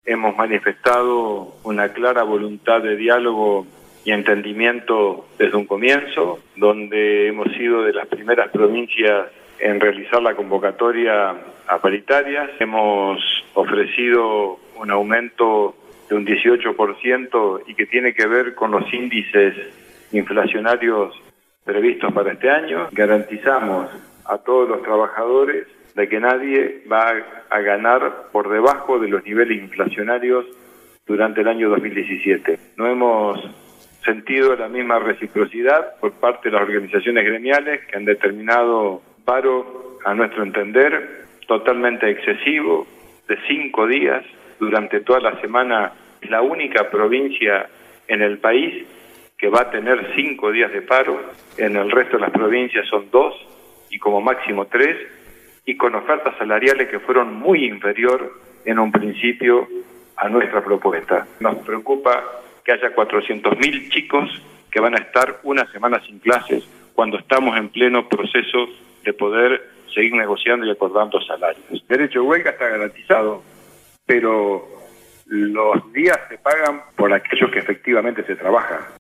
hemos manifestado una clara voluntad de diálogo y entendimiento desde un comienzo, donde hemos sido de las primeras provincias en realizar la convocatoria a paritarias. Hemos ofrecido un aumento de un 18% y que tiene que ver con los índices inflacionarios previstos para este año. Garantizamos a todos los trabajadores de que nadie va a ganar por debajo de los niveles inflacionarios durante el año 2017. No hemos sentido la misma reciprocidad por parte de las organizaciones gremiales que han determinado paro, a nuestro entender, totalmente excesivo, de 5 días durante toda la semana. Es la única provincia en el país que va a tener 5 días de paro. En el resto de las provincias son 2 y como máximo 3, y con ofertas salariales que fueron muy inferior en un principio a nuestra propuesta. Nos preocupa que haya 400.000 chicos que van a estar una semana sin clases cuando estamos en pleno proceso de poder seguir negociando y acordando salarios. El derecho de huelga está garantizado, pero los días se pagan por aquellos que efectivamente se trabajan.